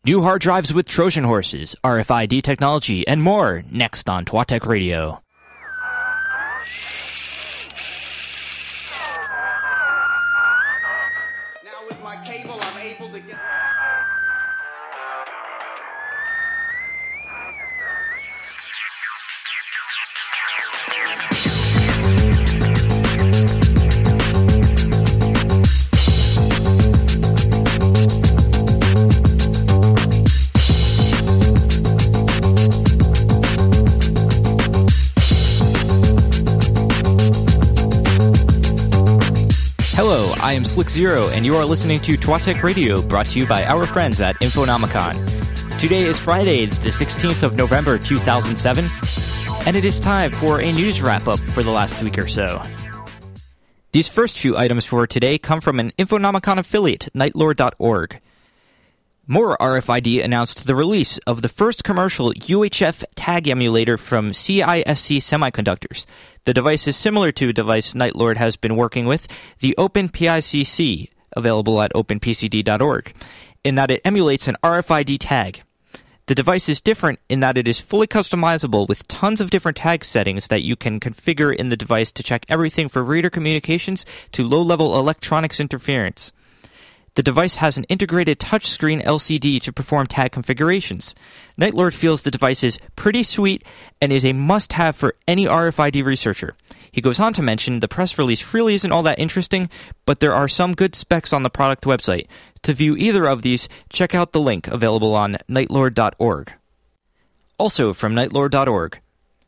New hard drives with Trojan horses, RFID technology, and more next on Twat Tech Radio. Now with my cable, I'm able to get... Hello, I am Slick Zero, and you are listening to Twat Tech Radio, brought to you by our friends at Infonomicon. Today is Friday, the 16th of November, 2007, and it is time for a news wrap-up for the last week or so. These first few items for today come from an Infonomicon affiliate, Nightlord.org. More RFID announced the release of the first commercial UHF tag emulator from CISC Semiconductors. The device is similar to a device Nightlord has been working with, the OpenPICC, available at openpcd.org, in that it emulates an RFID tag. The device is different in that it is fully customizable with tons of different tag settings that you can configure in the device to check everything from reader communications to low-level electronics interference. The device has an integrated touchscreen LCD to perform tag configurations. Nightlord feels the device is pretty sweet and is a must-have for any RFID researcher. He goes on to mention the press release really isn't all that interesting, but there are some good specs on the product website. To view either of these, check out the link available on nightlord.org. Also from nightlord.org,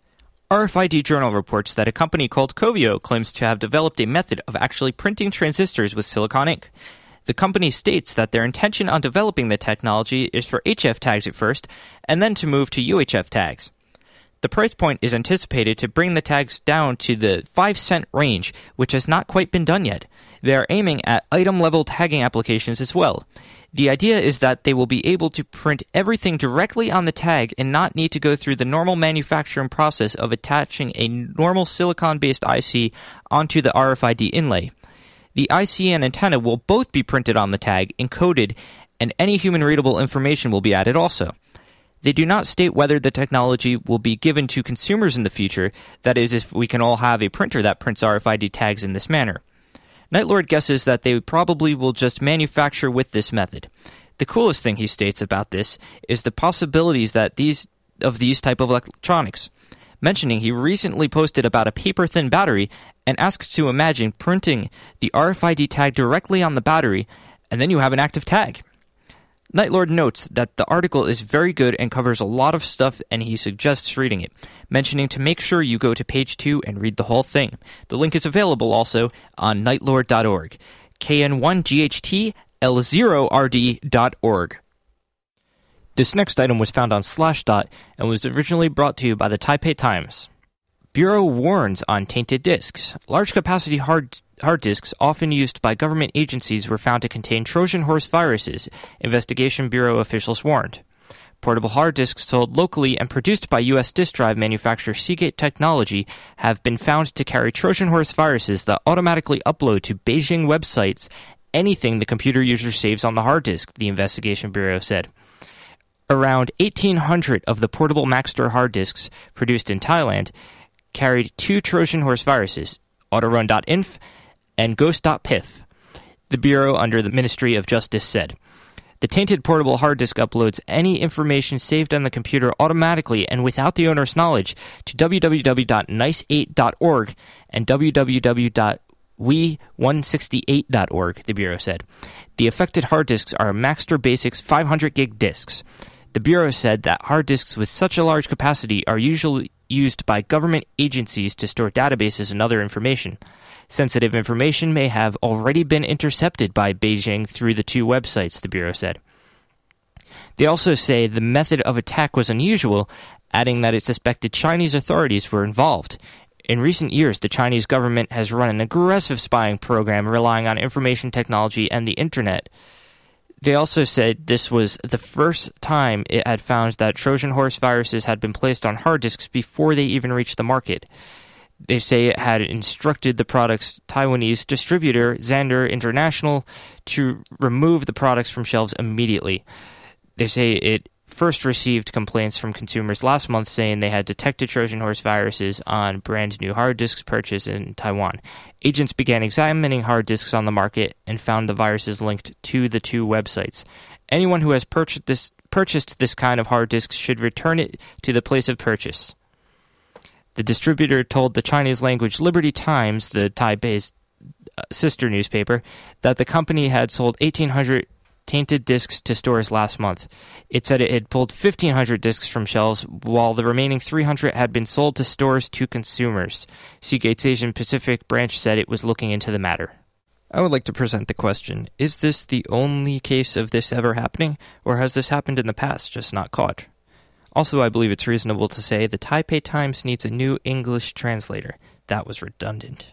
RFID Journal reports that a company called Covio claims to have developed a method of actually printing transistors with silicon ink. The company states that their intention on developing the technology is for HF tags at first, and then to move to UHF tags. The price point is anticipated to bring the tags down to the 5-cent range, which has not quite been done yet. They are aiming at item-level tagging applications as well. The idea is that they will be able to print everything directly on the tag and not need to go through the normal manufacturing process of attaching a normal silicon-based IC onto the RFID inlay. The IC and antenna will both be printed on the tag, encoded, and any human-readable information will be added also. They do not state whether the technology will be given to consumers in the future, that is, if we can all have a printer that prints RFID tags in this manner. Nightlord guesses that they probably will just manufacture with this method. The coolest thing he states about this is the possibilities that these type of electronics. Mentioning he recently posted about a paper-thin battery and asks to imagine printing the RFID tag directly on the battery, and then you have an active tag. Nightlord notes that the article is very good and covers a lot of stuff, and he suggests reading it, mentioning to make sure you go to page 2 and read the whole thing. The link is available also on nightlord.org, KN1GHTL0RD.org. This next item was found on Slashdot and was originally brought to you by the Taipei Times. Bureau warns on tainted disks. Large-capacity hard disks often used by government agencies were found to contain Trojan horse viruses, Investigation Bureau officials warned. Portable hard disks sold locally and produced by U.S. disk drive manufacturer Seagate Technology have been found to carry Trojan horse viruses that automatically upload to Beijing websites anything the computer user saves on the hard disk, the Investigation Bureau said. Around 1,800 of the portable Maxtor hard disks produced in Thailand carried 2 Trojan horse viruses, autorun.inf and ghost.pif, the Bureau under the Ministry of Justice said. The tainted portable hard disk uploads any information saved on the computer automatically and without the owner's knowledge to www.nice8.org and www.we168.org, the Bureau said. The affected hard disks are Maxtor Basics 500 gig disks. The Bureau said that hard disks with such a large capacity are usually used by government agencies to store databases and other information. Sensitive information may have already been intercepted by Beijing through the 2 websites, the Bureau said. They also say the method of attack was unusual, adding that it suspected Chinese authorities were involved. In recent years, the Chinese government has run an aggressive spying program relying on information technology and the internet. They also said this was the first time it had found that Trojan horse viruses had been placed on hard disks before they even reached the market. They say it had instructed the product's Taiwanese distributor, Xander International, to remove the products from shelves immediately. They say it first received complaints from consumers last month saying they had detected Trojan horse viruses on brand new hard disks purchased in Taiwan. Agents began examining hard disks on the market and found the viruses linked to the two websites. Anyone who has purchased this kind of hard disk should return it to the place of purchase. The distributor told the Chinese-language Liberty Times, the Taipei's sister newspaper, that the company had sold 1,800 tainted discs to stores last month. It said it had pulled 1,500 discs from shelves, while the remaining 300 had been sold to stores to consumers. Seagate's Asian Pacific branch said it was looking into the matter. I would like to present the question, is this the only case of this ever happening, or has this happened in the past, just not caught? Also, I believe it's reasonable to say the Taipei Times needs a new English translator. That was redundant.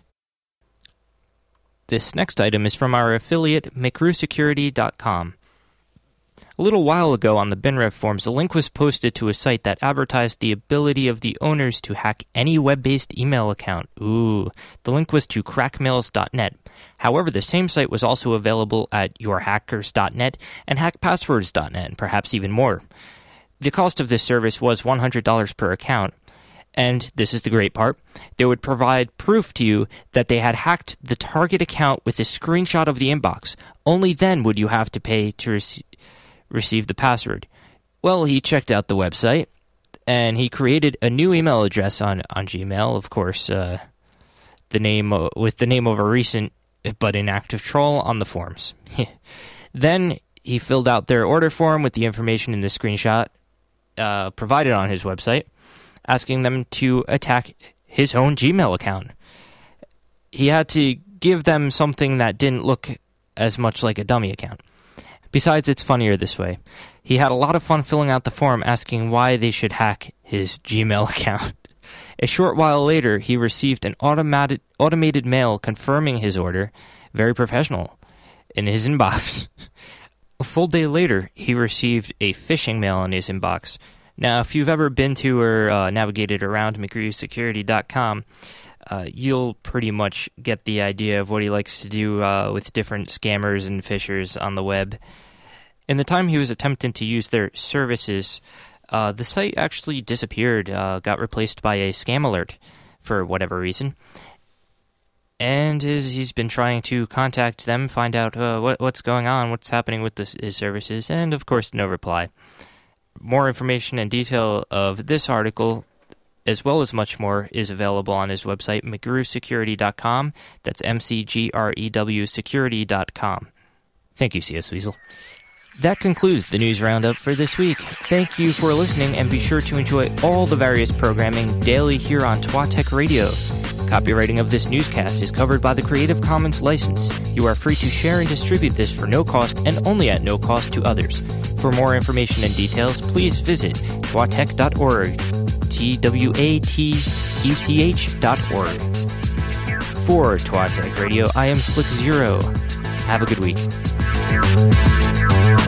This next item is from our affiliate, McGrewSecurity.com. A little while ago on the BinRev forums, a link was posted to a site that advertised the ability of the owners to hack any web-based email account. Ooh, the link was to crackmails.net. However, the same site was also available at yourhackers.net and hackpasswords.net, and perhaps even more. The cost of this service was $100 per account. And this is the great part, they would provide proof to you that they had hacked the target account with a screenshot of the inbox. Only then would you have to pay to receive the password. Well, he checked out the website, and he created a new email address on Gmail, of course, with the name of a recent but inactive troll on the forums. Then he filled out their order form with the information in the screenshot provided on his website, asking them to attack his own Gmail account. He had to give them something that didn't look as much like a dummy account. Besides, it's funnier this way. He had a lot of fun filling out the form asking why they should hack his Gmail account. A short while later, he received an automated mail confirming his order, very professional, in his inbox. A full day later, he received a phishing mail in his inbox. Now, if you've ever been to or navigated around McGrewSecurity.com, you'll pretty much get the idea of what he likes to do with different scammers and phishers on the web. In the time he was attempting to use their services, the site actually disappeared, got replaced by a scam alert for whatever reason. And he's been trying to contact them, find out what's going on, what's happening with his services, and of course, no reply. More information and detail of this article, as well as much more, is available on his website, McGrewSecurity.com. That's McGrew Security.com. Thank you, C.S. Weasel. That concludes the news roundup for this week. Thank you for listening, and be sure to enjoy all the various programming daily here on Twatech Radio. Copywriting of this newscast is covered by the Creative Commons license. You are free to share and distribute this for no cost and only at no cost to others. For more information and details, please visit twatech.org, twatech.org. For Twatech Radio, I am Slick Zero. Have a good week.